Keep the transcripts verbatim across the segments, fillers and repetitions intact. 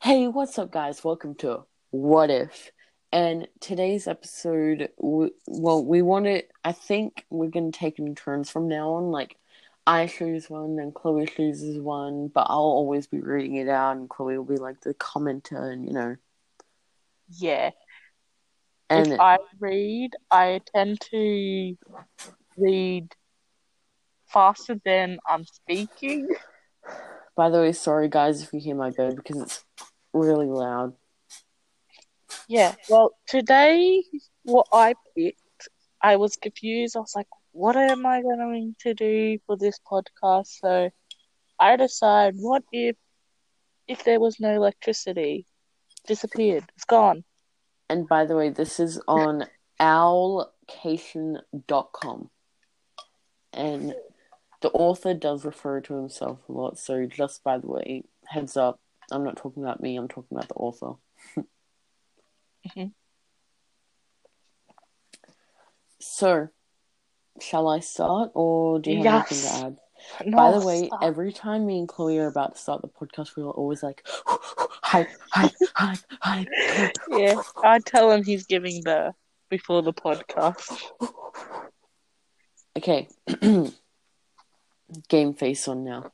Hey, what's up, guys? Welcome to What If? And today's episode, w- well, we want to, I think we're going to take in turns from now on. Like, I choose one, then Chloe chooses one, but I'll always be reading it out, and Chloe will be like the commenter, and you know. Yeah. If And I read, I tend to read faster than I'm speaking. by the way, sorry, guys, if you hear my bed because it's really loud. Yeah. Well, today, what I picked, I was confused. I was like, what am I going to do for this podcast? So I decided, what if if there was no electricity? Disappeared. It's gone. And by the way, this is on owlcation dot com. And the author does refer to himself a lot, so just by the way, heads up, I'm not talking about me, I'm talking about the author. Mhm. So, shall I start, or do you have anything to Yes. add? By No, the way, stop. every time me and Chloe are about to start the podcast, we're always like, hype, hype, hype, hype. Yeah. I tell him he's giving birth before the podcast. Okay, game face on now.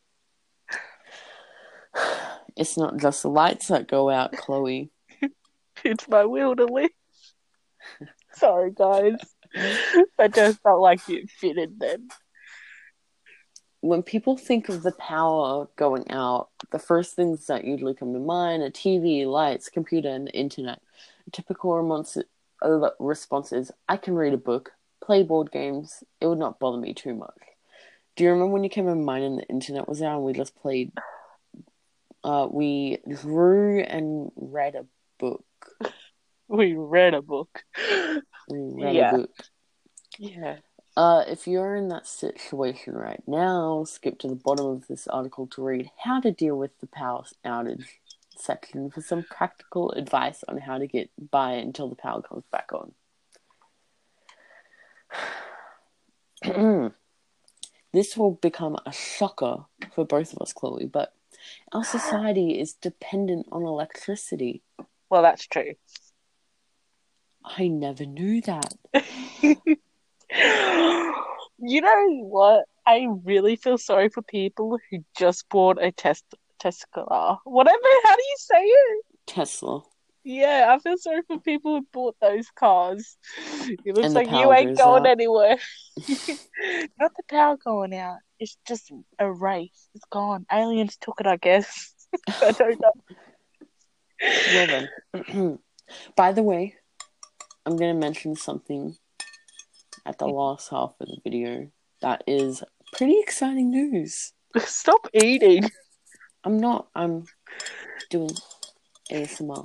It's not just the lights that go out, Chloe. It's my will to live. Sorry, guys. That just felt like it fitted then. When people think of the power going out, the first things that usually come to mind are T V, lights, computer, and the internet. A typical response is, I can read a book, play board games, it would not bother me too much. Do you remember when you came in mine and the internet was out and we just played, uh, we drew and read a book. We read a book. We read a Yeah, book. yeah. Uh, if you're in that situation right now, skip to the bottom of this article to read how to deal with the power outage section for some practical advice on how to get by until the power comes back on. This will become a shocker for both of us, Chloe, but our society is dependent on electricity. Well, that's true. I never knew that. You know what? I really feel sorry for people who just bought a test Tesla. Whatever, how do you say it? Tesla. Yeah, I feel sorry for people who bought those cars. It looks And the like you power ain't goes going out. anywhere. Not the power going out. It's just a race. It's gone. Aliens took it, I guess. I don't know. Well then. By the way, I'm going to mention something at the last half of the video that is pretty exciting news. Stop eating. I'm not. I'm doing A S M R.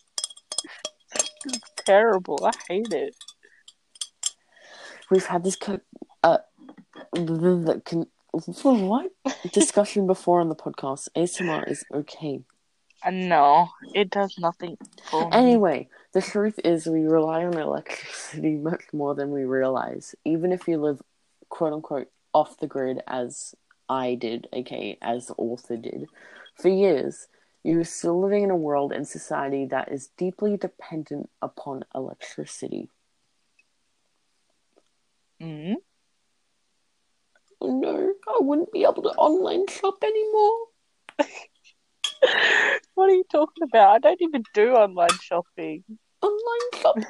It's terrible. I hate it. We've had this co- uh, the, the, what discussion before on the podcast. A S M R is okay. No, it does nothing for me. Anyway, the truth is we rely on electricity much more than we realize. Even if you live, quote unquote, off the grid, as I did, aka as the author did, for years, you're still living in a world and society that is deeply dependent upon electricity. Mm? Oh no, I wouldn't be able to online shop anymore. What are you talking about? I don't even do online shopping. Online shop.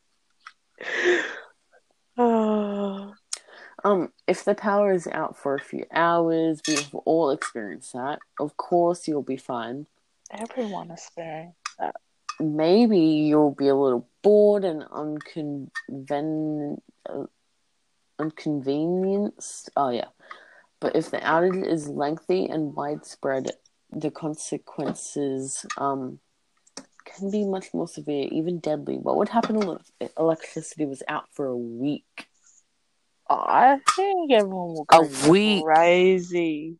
Oh, Um, if the power is out for a few hours, we've all experienced that. Of course, you'll be fine. everyone experienced that. Maybe you'll be a little bored and unconven- uh, inconvenienced. Oh, yeah. But if the outage is lengthy and widespread, the consequences um, can be much more severe, even deadly. What would happen if electricity was out for a week? I think everyone will A go week? crazy.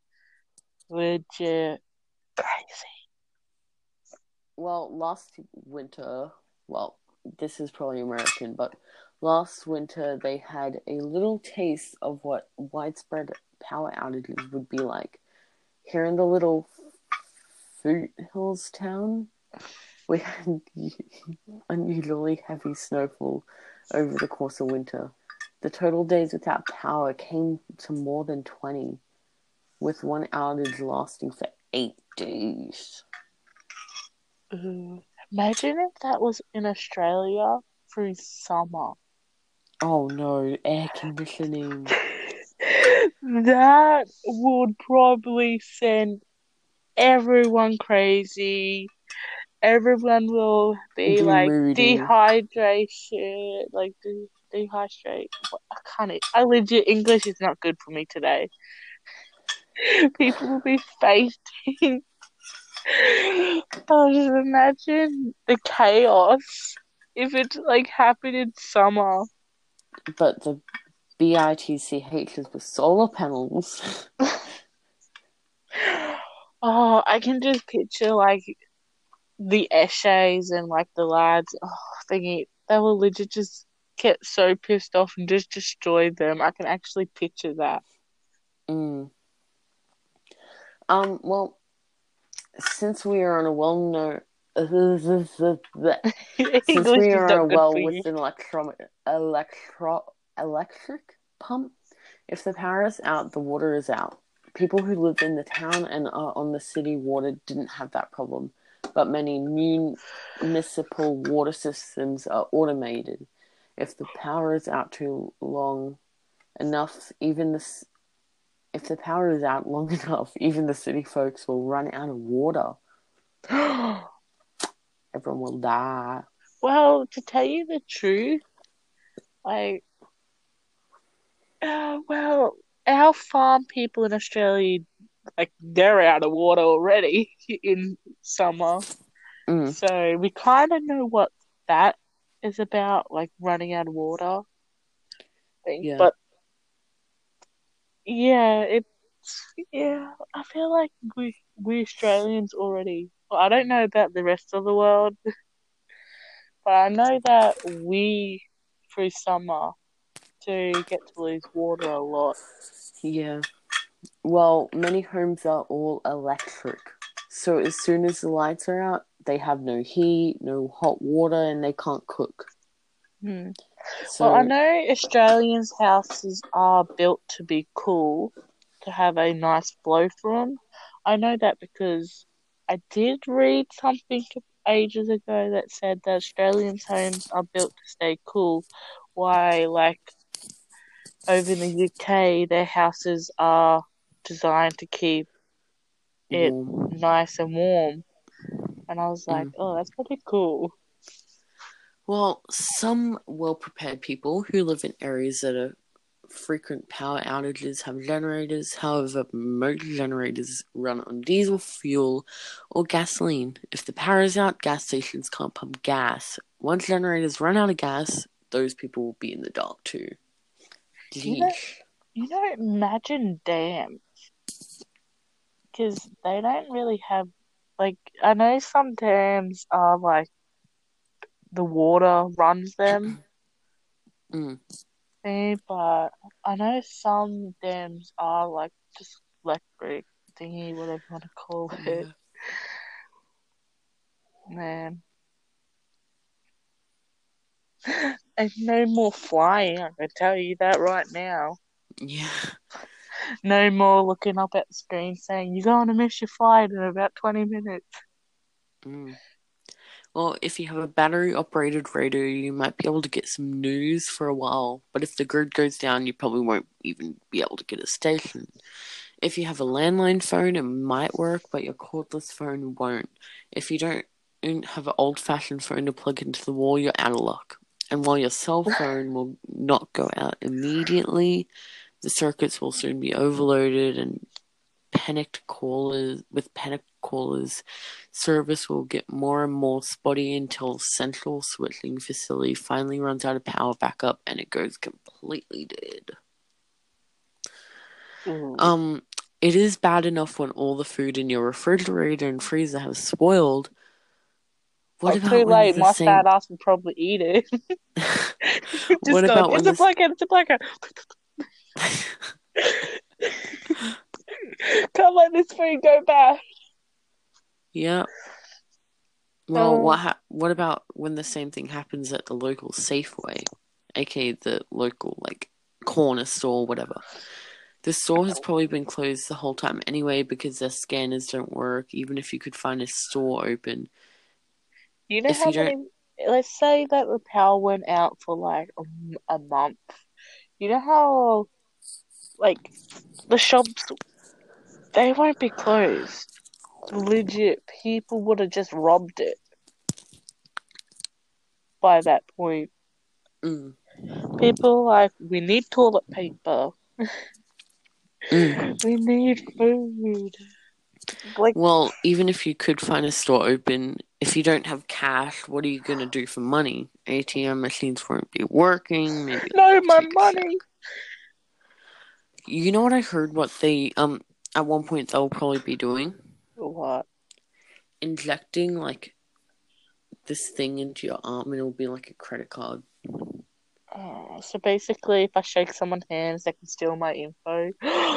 Legit crazy. Well, last winter, well, this is probably American, but last winter they had a little taste of what widespread power outages would be like. Here in the little Foothills town, we had unusually heavy snowfall over the course of winter. The total days without power came to more than twenty, with one outage lasting for eight days. Ooh. Imagine if that was in Australia through summer. Oh no, air conditioning. That would probably send everyone crazy. Everyone will be, Be like, moody. dehydration, like de- dehydrate. I can't. e- I legit English is not good for me today. People will be fainting. Oh, just imagine the chaos if it like happened in summer. But the B I T C H's with solar panels. Oh, I can just picture like the Eshays and like the lads. Oh, thinking they will legit just get so pissed off and just destroy them. I can actually picture that. Mm. Um. Well, since we are on a well-known, since English we is are on a not good well for with you. an electro, electro, electric pump, if the power is out, the water is out. People who live in the town and are on the city water didn't have that problem, but many municipal water systems are automated. If the power is out too long enough, even the if the power is out long enough, even the city folks will run out of water. Everyone will die. Well, to tell you the truth, like, uh, well, our farm people in Australia, like, they're out of water already in summer. Mm. So we kind of know what that is about, like running out of water thing. Yeah. But yeah, it's yeah. I feel like we we Australians already. Well, I don't know about the rest of the world, but I know that we through summer do get to lose water a lot. Yeah. Well, many homes are all electric. So as soon as the lights are out, they have no heat, no hot water, and they can't cook. Hmm. Well, I So, know Australians' houses are built to be cool, to have a nice blow through 'em. I know that because I did read something ages ago that said that Australians' homes are built to stay cool, why, like, over in the U K, their houses are designed to keep it warm. nice and warm. And I was like, Mm. oh, that's pretty cool. Well, some well-prepared people who live in areas that are frequent power outages have generators. However, most generators run on diesel fuel or gasoline. If the power is out, gas stations can't pump gas. Once generators run out of gas, those people will be in the dark too. You know, Yeesh. you know, imagine dams, because they don't really have, like, I know some dams are like the water runs them, Mm. eh, but I know some dams are like just electric thingy, whatever you want to call it. Yeah. Man. And no more flying, I can tell you that right now. Yeah. No more looking up at the screen saying, you're going to miss your flight in about twenty minutes. Mm. Well, if you have a battery-operated radio, you might be able to get some news for a while, but if the grid goes down, you probably won't even be able to get a station. If you have a landline phone, it might work, but your cordless phone won't. If you don't have an old-fashioned phone to plug into the wall, you're out of luck. And while your cell phone will not go out immediately, the circuits will soon be overloaded, and panicked callers with panicked callers, service will get more and more spotty until central switching facility finally runs out of power backup and it goes completely dead. Ooh. Um, it is bad enough when all the food in your refrigerator and freezer have spoiled. What Oh, about too when late. the My same? fat ass will probably eat it. What Just going, about it's when a this? blanket, it's a blanket. Can't let this food go bad. Yeah. Well, Um, what ha- what about when the same thing happens at the local Safeway, aka the local like corner store, whatever? The store has probably been closed the whole time anyway because their scanners don't work. Even if you could find a store open, you know if how you don't, many? Let's say that the power went out for like a, m- a month. You know how like the shops they won't be closed. Legit, people would have just robbed it by that point. mm, People like we need toilet paper. mm. We need food. Like, Well, even if you could find a store open, if you don't have cash, what are you gonna do for money? A T M machines won't be working. Maybe no, it'll my take a sec. money. You know what I heard? What they um at one point they'll probably be doing What? injecting like this thing into your arm, and it'll be like a credit card. Oh, so basically, if I shake someone's hands, they can steal my info.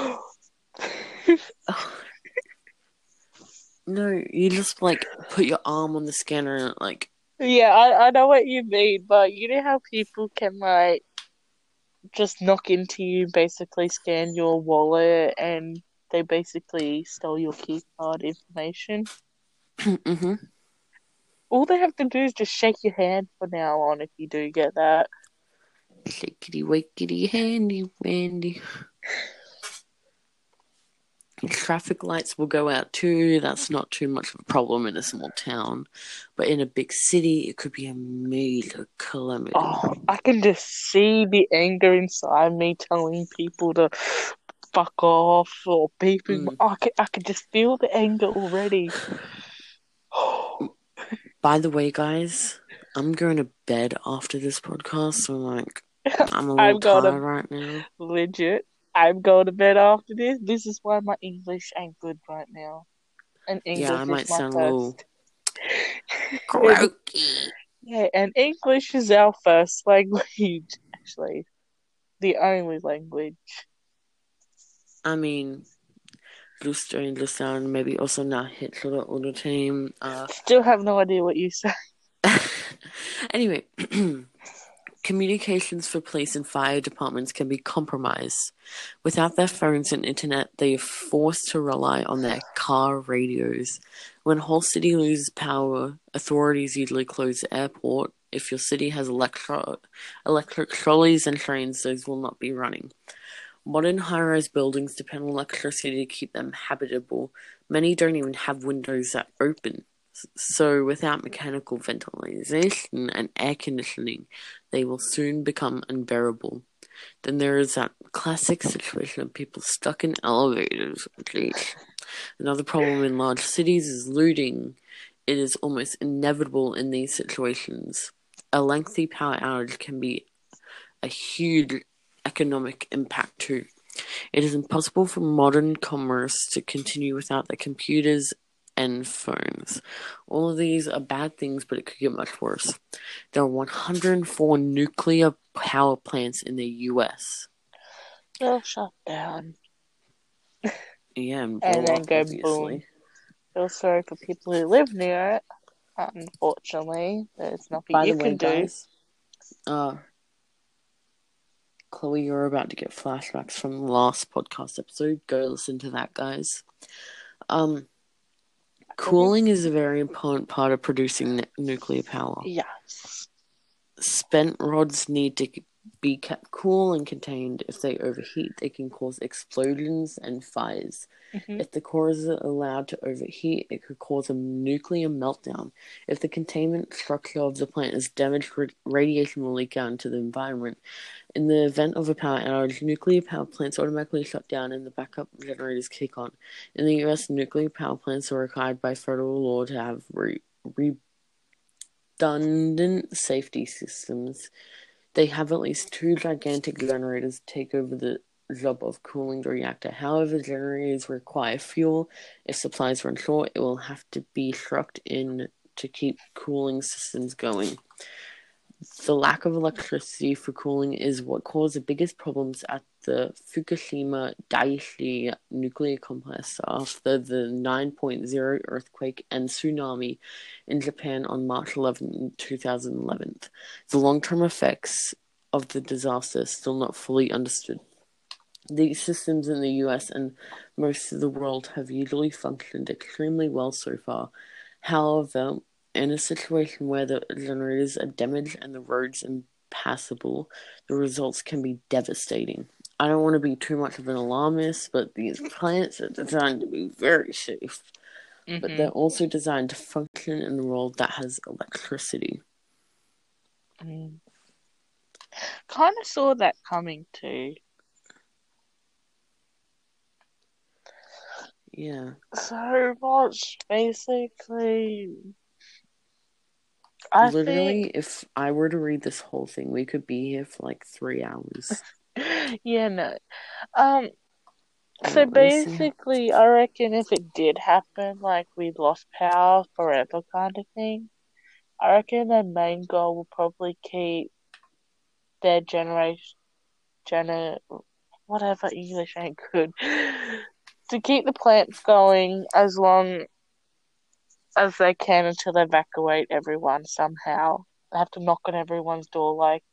No, you just like put your arm on the scanner and it, like Yeah, I, I know what you mean, but you know how people can like just knock into you, basically scan your wallet, and they basically stole your key card information. mm-hmm. All they have to do is just shake your hand from now on if you do get that. Shakety wakety handy wandy. Traffic lights will go out too. That's not too much of a problem in a small town, but in a big city, it could be a major calamity. Oh, I can just see the anger inside me telling people to fuck off or beeping. Mm. I can, I can just feel the anger already. By the way, guys, I'm going to bed after this podcast, so like I'm a little I'm going to tired right now. legit. I'm going to bed after this. This is why my English ain't good right now. And Yeah, I English is might my sound a little first. And, croaky. yeah, and English is our first language, actually. The only language. I mean, Luster and Lusan maybe also not hit for the older team. Uh, Still have no idea what you say. anyway, communications for police and fire departments can be compromised. Without their phones and internet, they are forced to rely on their car radios. When a whole city loses power, authorities usually close the airport. If your city has electro- electric trolleys and trains, those will not be running. Modern high-rise buildings depend on electricity to keep them habitable. Many don't even have windows that open. So without mechanical ventilation and air conditioning, they will soon become unbearable. Then there is that classic situation of people stuck in elevators. Jeez. Another problem in large cities is looting. It is almost inevitable in these situations. A lengthy power outage can be a huge economic impact too. It is impossible for modern commerce to continue without the computers and phones. All of these are bad things, but it could get much worse. There are one hundred four nuclear power plants in the U S. They'll shut down Yeah, and and blow then up, go boom. obviously. Feel sorry for people who live near it. Unfortunately, there's nothing By you the way, can do. guys, uh, Chloe, you're about to get flashbacks from the last podcast episode. Go listen to that, guys. Um, cooling is a very important part of producing n- nuclear power. Yes. Spent rods need to be kept cool and contained. If they overheat, they can cause explosions and fires. Mm-hmm. If the core is allowed to overheat, it could cause a nuclear meltdown. If the containment structure of the plant is damaged, radiation will leak out into the environment. In the event of a power outage, nuclear power plants automatically shut down and the backup generators kick on. In the U S, nuclear power plants are required by federal law to have re- redundant safety systems. They have at least two gigantic generators to take over the job of cooling the reactor. However, generators require fuel. If supplies run short, it will have to be trucked in to keep cooling systems going. the lack of electricity for cooling is what caused the biggest problems at the Fukushima Daiichi nuclear complex after the nine point oh earthquake and tsunami in Japan on March eleventh, twenty eleven. The long-term effects of the disaster are still not fully understood. These systems in the U S and most of the world have usually functioned extremely well so far. However, in a situation where the generators are damaged and the roads impassable, the results can be devastating. I don't want to be too much of an alarmist, but these plants are designed to be very safe. Mm-hmm. But they're also designed to function in a world that has electricity. Mm. Kind of saw that coming too. Yeah. So much, basically. I Literally, think... if I were to read this whole thing, we could be here for like three hours. Yeah, no. Um. So basically, I reckon if it did happen, like we lost power forever kind of thing, I reckon their main goal will probably keep their generation, gener, whatever English ain't good, to keep the plants going as long as they can until they evacuate everyone somehow. They have to knock on everyone's door like,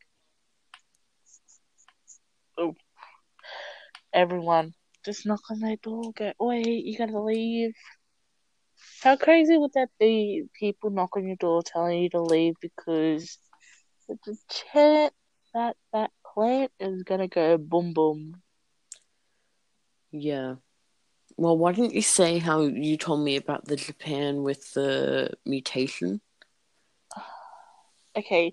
oh, everyone, just knock on their door, go, wait, you gotta leave. How crazy would that be? People knock on your door telling you to leave because there's a chance that that plant is gonna go boom boom. Yeah. Well, why didn't you say how you told me about the Japan with the mutation? Okay.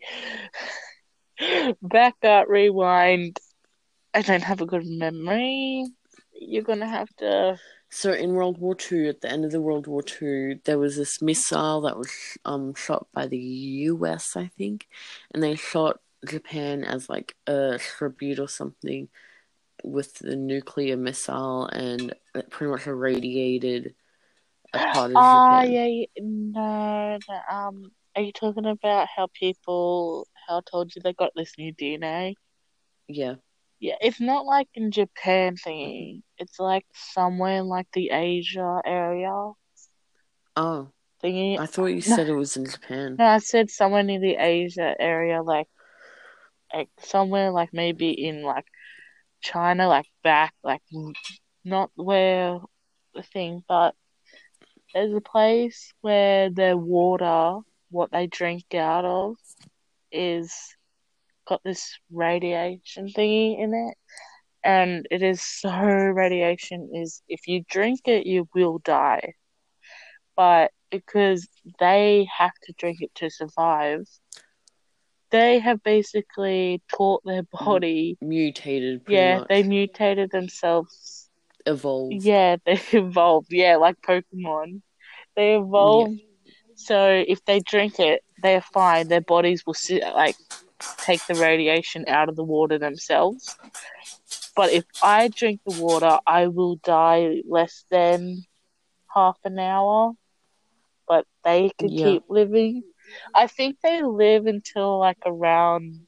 Back up, rewind. I don't have a good memory. You're gonna have to... So in World War Two, at the end of the World War Two, there was this missile that was um shot by the U S, I think, and they shot Japan as like a tribute or something with the nuclear missile, and it pretty much irradiated a part of Ah, Japan. yeah, yeah, no, no, um, are you talking about how people, how I told you they got this new D N A? Yeah. Yeah, it's not like in Japan thingy. It's like somewhere in like the Asia area Oh, thingy. I thought you No, said it was in Japan. no, I said somewhere near the Asia area, like, like somewhere like maybe in like China, like back, like not where the thing, but there's a place where their water, what they drink out of, is got this radiation thingy in it. And it is so radiation is if you drink it, you will die. But because they have to drink it to survive, they have basically taught their body. Mutated, pretty Yeah, much. they mutated themselves. Evolved. Yeah, they evolved. Yeah, like Pokemon. They evolved. Yeah. So if they drink it, they're fine. Their bodies will sit, like take the radiation out of the water themselves. But if I drink the water, I will die less than half an hour. But they could yeah. keep living. I think they live until like around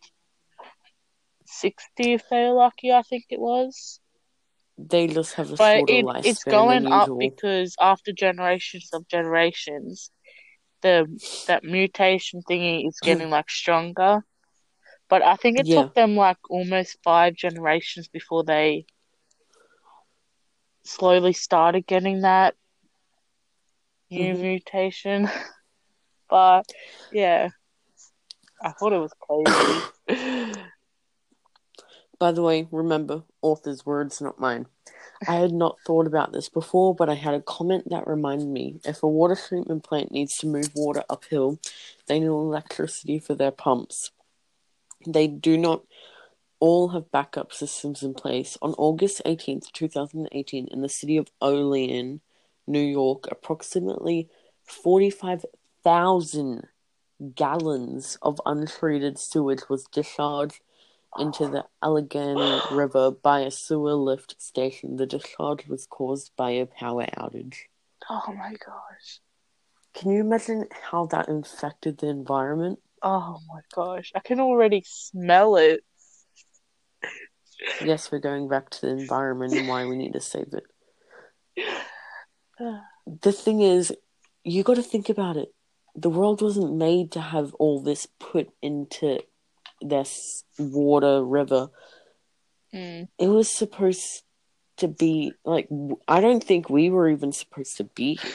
sixty if they're lucky, I think it was. They just have a but shorter it, lifespan it's going than up usual. Because after generations of generations, the that mutation thingy is getting like stronger. But I think it yeah. took them like almost five generations before they slowly started getting that new mm-hmm. mutation. But yeah, I thought it was crazy. By the way, remember, author's words, not mine. I had not thought about this before, but I had a comment that reminded me. If a water treatment plant needs to move water uphill, they need electricity for their pumps. They do not all have backup systems in place. On August eighteenth, twenty eighteen, in the city of Olean, New York, approximately forty-five thousand gallons of untreated sewage was discharged into the Allegheny River by a sewer lift station. The discharge was caused by a power outage. Oh my gosh. Can you imagine how that infected the environment? Oh my gosh, I can already smell it. Yes, we're going back to the environment and why we need to save it. The thing is, you got to think about it. The world wasn't made to have all this put into this water river. Mm. It was supposed to be like, I don't think we were even supposed to be here.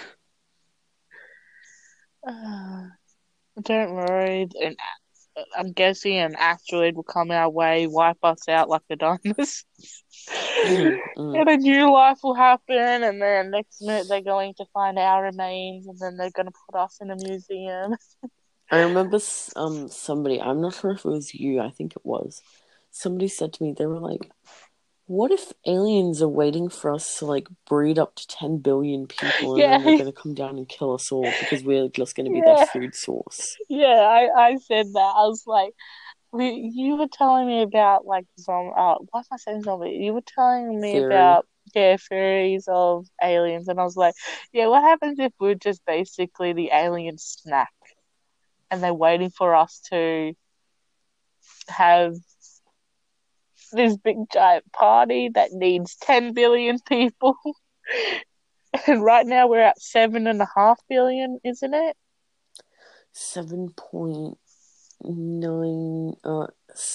Uh, don't worry. And I'm guessing an asteroid will come our way, wipe us out like the dinosaurs. Mm, mm. And a new life will happen, and then next minute they're going to find our remains, and then they're going to put us in a museum. I remember um somebody, I'm not sure if it was you, I think it was. Somebody said to me, they were like, what if aliens are waiting for us to like breed up to ten billion people and Yeah, then they're going to come down and kill us all because we're just going to be their yeah, food source? yeah. I, I said that. I was like, we, you were telling me about like some. Uh, why am I saying zombie? You were telling me Theory. about yeah theories of aliens, and I was like, yeah. What happens if we're just basically the alien snack, and they're waiting for us to have this big giant party that needs ten billion people? And right now we're at seven and a half billion, isn't it? seven point nine, uh,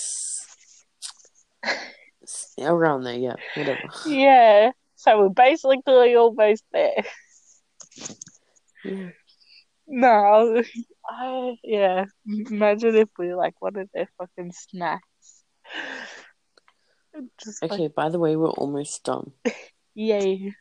around there, yeah, whatever. Yeah. So we're basically almost there. Yeah. No, I yeah. Imagine if we like wanted their fucking snacks. Just like Okay, by the way, we're almost done. yay.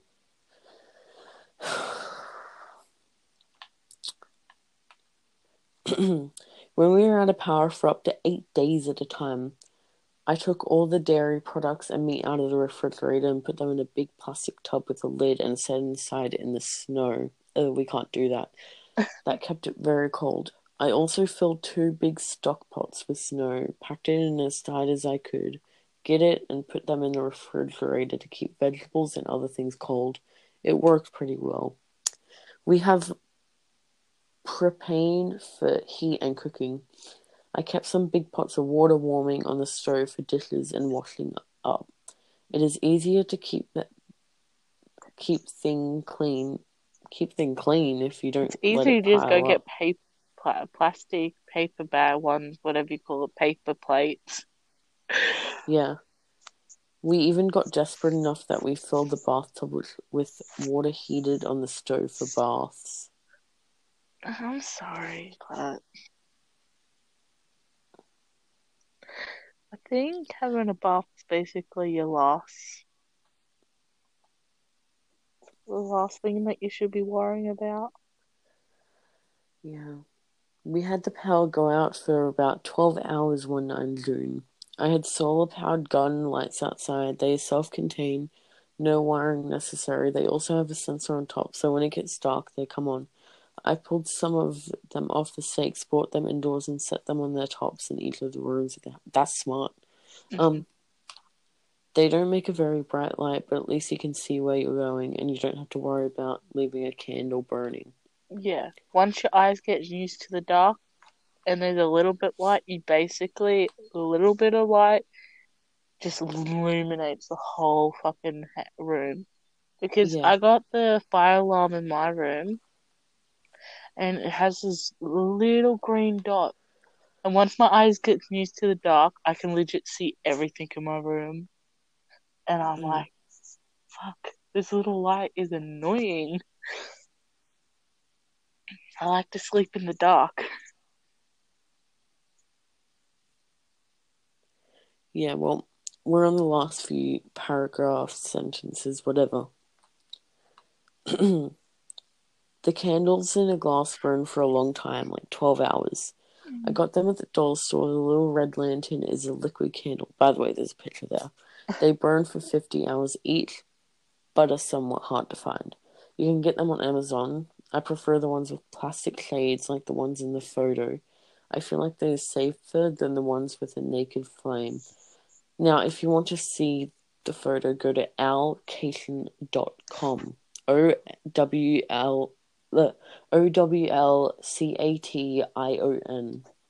When we were out of power for up to eight days at a time, I took all the dairy products and meat out of the refrigerator and put them in a big plastic tub with a lid and set inside in the snow. Oh, we can't do that. That kept it very cold. I also filled two big stock pots with snow, packed it in as tight as I could, get it, and put them in the refrigerator to keep vegetables and other things cold. It worked pretty well. We have propane for heat and cooking. I kept some big pots of water warming on the stove for dishes and washing up. It is easier to keep that keep thing clean, keep thing clean if you don't It's let easy it to just go pile get up. paper, plastic, paper bag ones, whatever you call it, paper plates. Yeah. We even got desperate enough that we filled the bathtub with, with water heated on the stove for baths. I'm sorry, but I think having a bath is basically your last, the last thing that you should be worrying about. Yeah. We had the power go out for about twelve hours one night in June. I had solar powered garden lights outside. They are self contained, no wiring necessary. They also have a sensor on top, so when it gets dark, they come on. I pulled some of them off the stakes, brought them indoors, and set them on their tops in each of the rooms. That's smart. Mm-hmm. Um, they don't make a very bright light, but at least you can see where you're going, and you don't have to worry about leaving a candle burning. Yeah. Once your eyes get used to the dark and there's a little bit light, you basically, a little bit of light just illuminates the whole fucking room. Because Yeah, I got the fire alarm in my room and it has this little green dot. And once my eyes get used to the dark, I can legit see everything in my room. And I'm mm, like, fuck, this little light is annoying. I like to sleep in the dark. yeah. Well, we're on the last few paragraphs, sentences, whatever. The candles in a glass burn for a long time, like twelve hours. I got them at the dollar store. The little red lantern is a liquid candle. By the way, there's a picture there. They burn for fifty hours each, but are somewhat hard to find. You can get them on Amazon. I prefer the ones with plastic shades like the ones in the photo. I feel like they're safer than the ones with a naked flame. Now, if you want to see the photo, go to owlcation dot com. O W L O W L C A T I O N.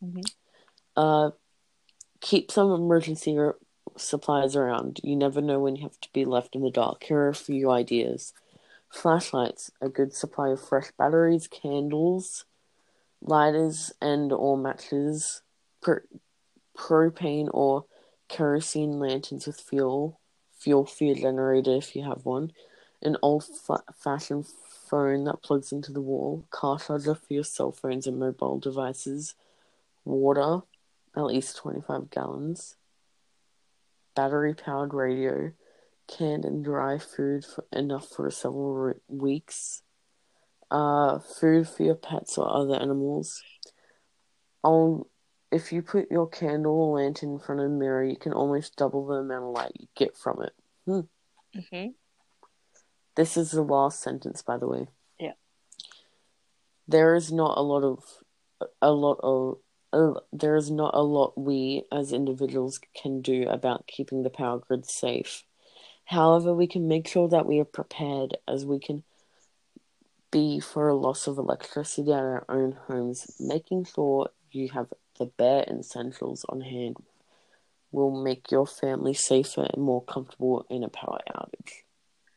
Mm-hmm. Uh, keep some emergency supplies around. You never know when you have to be left in the dark. Here are a few ideas. Flashlights, a good supply of fresh batteries, candles, lighters and or matches, pr- propane or kerosene lanterns with fuel, fuel for your generator if you have one, an old-fashioned phone that plugs into the wall, car charger for your cell phones and mobile devices, water, at least twenty-five gallons, battery-powered radio, canned and dry food for enough for several weeks, uh, food for your pets or other animals. I'll, if you put your candle or lantern in front of a mirror, you can almost double the amount of light you get from it. Hmm. Mm-hmm. This is the last sentence, by the way. Yeah. There is not a lot of, a lot of, uh, there is not a lot we as individuals can do about keeping the power grid safe. However, we can make sure that we are prepared as we can be for a loss of electricity at our own homes. Making sure you have the bare essentials on hand will make your family safer and more comfortable in a power outage.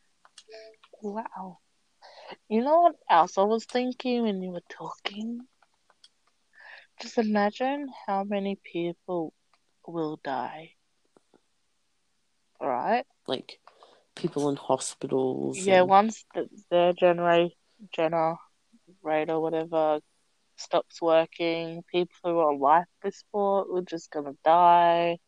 Wow. You know what else I was thinking when you were talking? Just imagine how many people will die, right? Like people in hospitals Yeah, and once the, the genera- generator, whatever, stops working, people who are on life support are just gonna die.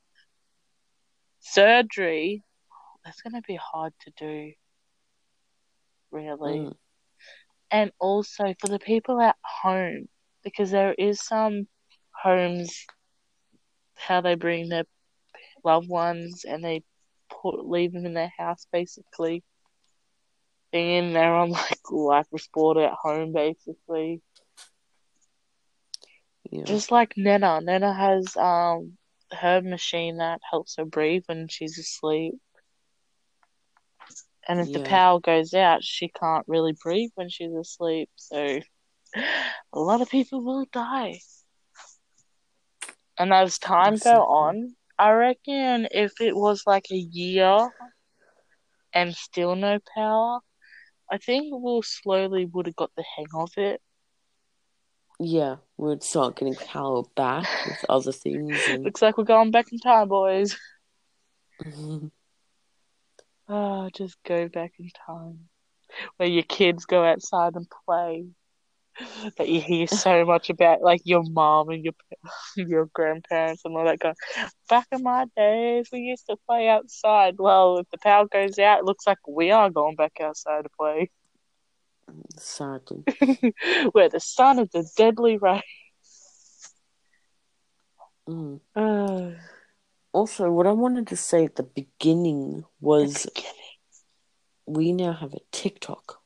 Surgery, that's gonna be hard to do, really. mm, And also for the people at home, because there is some homes how they bring their loved ones and they put leave them in their house basically. And they're on like life support at home basically. yeah, Just like Nena. Nena has um her machine that helps her breathe when she's asleep. And if the yeah, power goes out, she can't really breathe when she's asleep. So a lot of people will die. And as time go exactly. on, I reckon if it was like a year and still no power, I think we'll slowly would have got the hang of it. Yeah, we'd start getting power back with other things and Looks like we're going back in time, boys. Ah, just go back in time. Where your kids go outside and play. That you hear so much about, like your mom and your your grandparents and all that going. Back in my days, we used to play outside. Well, if the power goes out, it looks like we are going back outside to play. sadly. Where the sun is a deadly ray. Mm. Uh, Also, what I wanted to say at the beginning the was beginning. we now have a TikTok.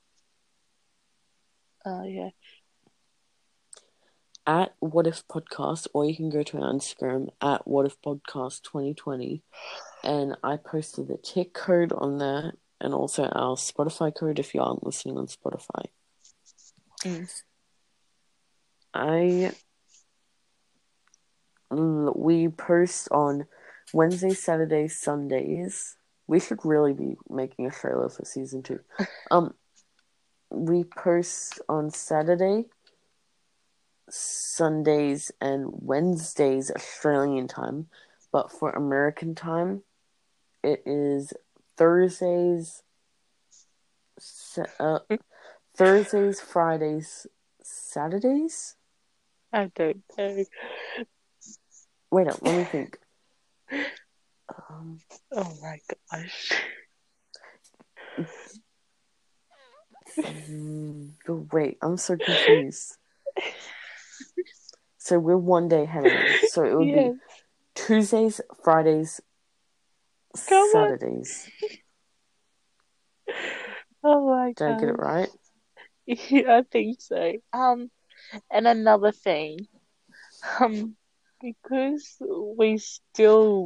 Oh, yeah. At What If Podcast, or you can go to our Instagram at What If Podcast twenty twenty, and I posted the tick code on there, and also our Spotify code if you aren't listening on Spotify. Mm. I we post on Wednesdays, Saturdays, Sundays. We should really be making a trailer for season two. Um, we post on Saturday, Sundays, and Wednesdays Australian time, but for American time, it is Thursdays, uh, Thursdays, Fridays, Saturdays. I don't know. Wait up, let me think. Um, Oh my gosh. wait, I'm so confused. So we're one day ahead of them. So it would Yes. be Tuesdays, Fridays, Come on. Saturdays. Oh my Did I get it gosh. right? Yeah, I think so. Um, and another thing, um, because we still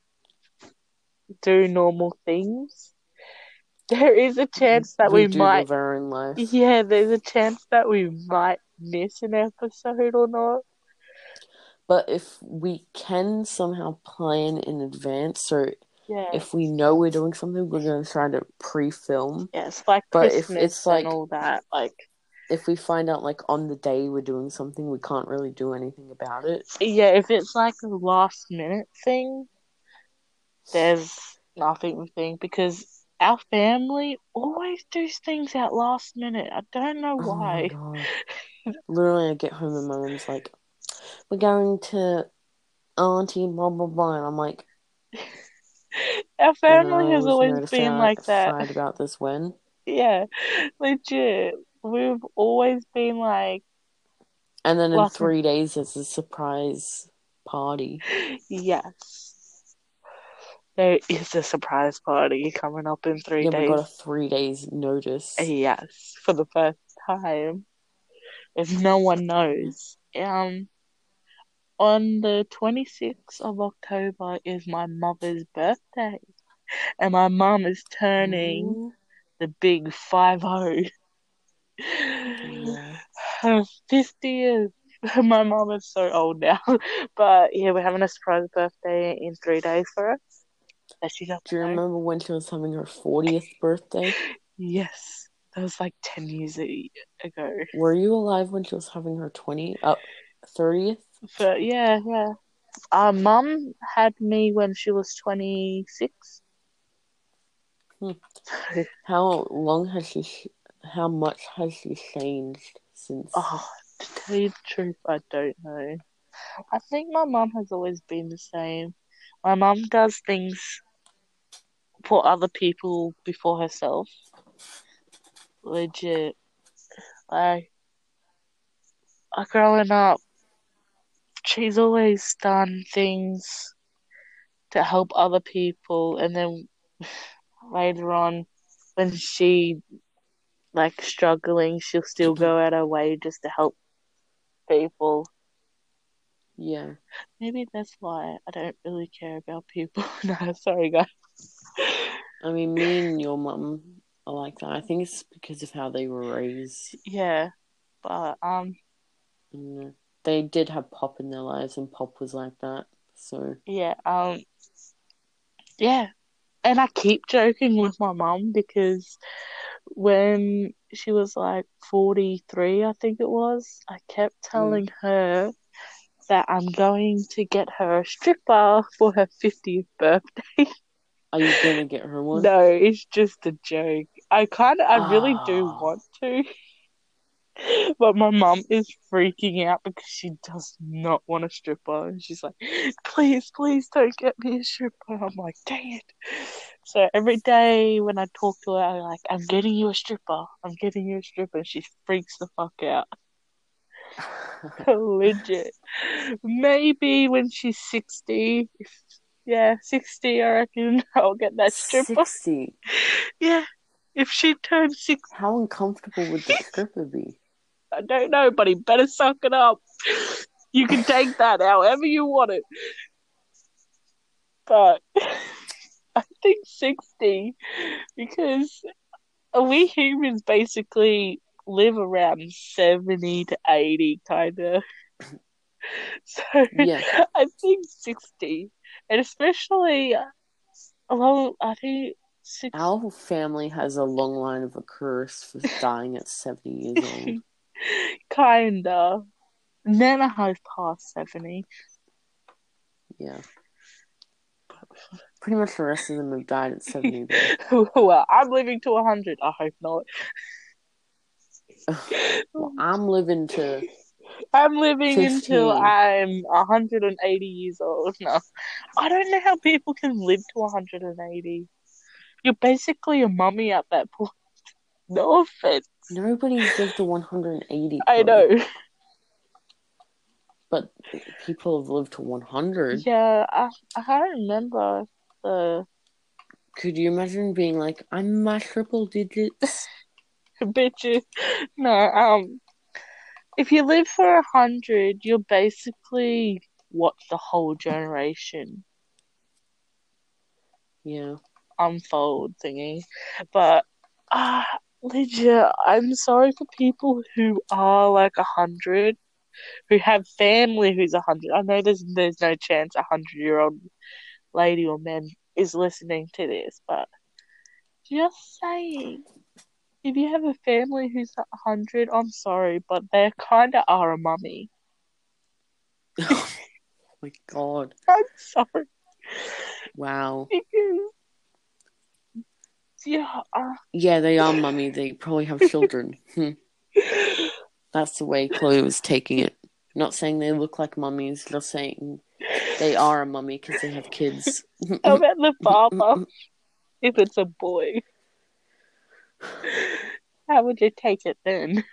do normal things, there is a chance that We we do might, live our own life. yeah, there's a chance that we might miss an episode or not. But if we can somehow plan in advance, so Yeah. if we know we're doing something, we're going to try to pre-film. Yes, like But if Christmas it's and like, all that, like, if we find out like on the day we're doing something, we can't really do anything about it. yeah, if it's like a last minute thing, there's nothing we think because our family always does things at last minute. I don't know Oh my why. god. Literally, I get home and my mom's like, we're going to auntie blah blah blah, and I'm like, Our and family I has was always been like that. notified about this when. Yeah, legit. We've always been like, And then in last minute. three days, there's a surprise party. Yes. There is a surprise party coming up in three Yeah, we got a days. three days notice. Yes, for the first time. If no one knows. Um, on the twenty-sixth of October is my mother's birthday. And my mum is turning Ooh. the big five oh. Yeah. fifty years. My mum is so old now. But yeah, we're having a surprise birthday in three days for her. That she doesn't Do you know. remember when she was having her fortieth birthday? Yes. That was like ten years ago. Were you alive when she was having her twenty, uh, thirtieth? But yeah, yeah. Our mum had me when she was twenty-six. Hmm. How long has she, how much has she changed since? Oh, to tell you the truth, I don't know. I think my mum has always been the same. My mum does things for other people before herself. Legit. Like, uh, growing up, she's always done things to help other people, and then later on, when she like struggling, she'll still go out her way just to help people. Yeah. Maybe that's why I don't really care about people. No, sorry, guys. I mean, me and your mum are like that. I think it's because of how they were raised. Yeah, but um, And they did have Pop in their lives, and Pop was like that. So yeah, um, yeah. And I keep joking with my mum because when she was like forty-three, I think it was, I kept mm. telling her that I'm going to get her a stripper for her fiftieth birthday. Are you gonna get her one? No, it's just a joke. I kind of, I really do Ah. want to, but my mum is freaking out because she does not want a stripper. And she's like, please, please don't get me a stripper. I'm like, dang it. So every day when I talk to her, I'm like, I'm getting you a stripper. I'm getting you a stripper. And she freaks the fuck out. Legit. Maybe when she's sixty, if, yeah, sixty, I reckon I'll get that stripper. sixty. Yeah, if she turns sixty, How uncomfortable would the stripper be? I don't know, but he better suck it up. You can take that however you want it. But I think sixty because we humans basically live around seventy to eighty, kind of. So Yeah. I think sixty. And especially along, I think six. Our family has a long line of a curse for dying at seventy years old. Kinda. Nana has past seventy. Yeah. Pretty much the rest of them have died at seventy, Well, I'm living to one hundred. I hope not. Well, I'm living to I'm living fifteen. until I'm one hundred eighty years old. No, I don't know how people can live to one hundred eighty. You're basically a mummy at that point. No offense. Nobody's lived to one hundred eighty, I know. But people have lived to one hundred. Yeah, I, I can't remember the... Could you imagine being like, I'm my triple digits? Bitches. No, um, if you live for a hundred, you're basically what the whole generation Yeah. unfold thingy. But, ah, uh, legit, I'm sorry for people who are like a hundred. who have family who's a hundred. I know there's there's no chance a hundred year old lady or man is listening to this, but just saying, if you have a family who's a hundred, I'm sorry, but they kind of are a mummy. Oh my god! I'm sorry. Wow. Because, yeah. Uh, Yeah, they are mummy. They probably have children. Hmm. That's the way Chloe was taking it. Not saying they look like mummies, just saying they are a mummy because they have kids. How about the father? If it's a boy, how would you take it then?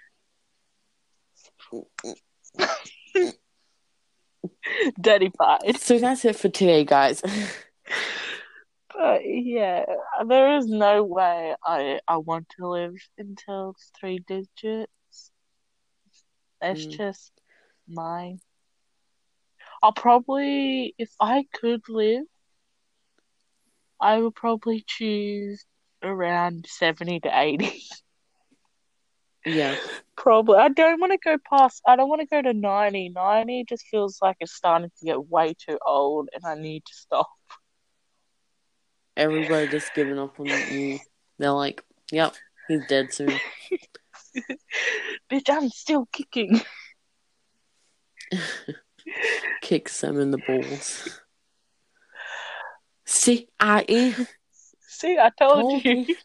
Daddy-fied. So that's it for today, guys. But yeah, there is no way I I want to live until three digits. That's Mm. just mine. I'll probably, if I could live, I would probably choose around seventy to eighty. Yeah. Probably. I don't want to go past, I don't want to go to ninety. ninety just feels like it's starting to get way too old and I need to stop. Everybody just giving up on you. They're like, yep, he's dead soon. Bitch, I'm still kicking. Kicks them in the balls. See, I E. See, I told, Told you. you.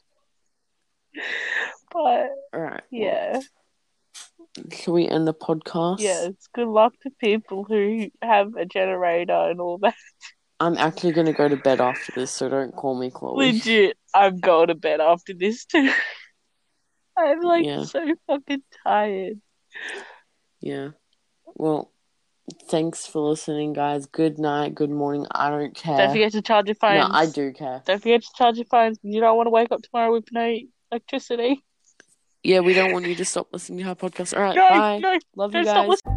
But, Alright. yeah. Well, shall we end the podcast? Yeah, it's good luck to people who have a generator and all that. I'm actually going to go to bed after this, so don't call me Chloe. Legit, I'm going to bed after this too. I'm like Yeah. so fucking tired. Yeah. Well, thanks for listening, guys. Good night, good morning. I don't care. Don't forget to charge your phones. No, I do care. Don't forget to charge your phones. You don't want to wake up tomorrow with no electricity. Yeah, we don't want you to stop listening to our podcast. All right, No, bye. no, Love you don't stop guys. listening.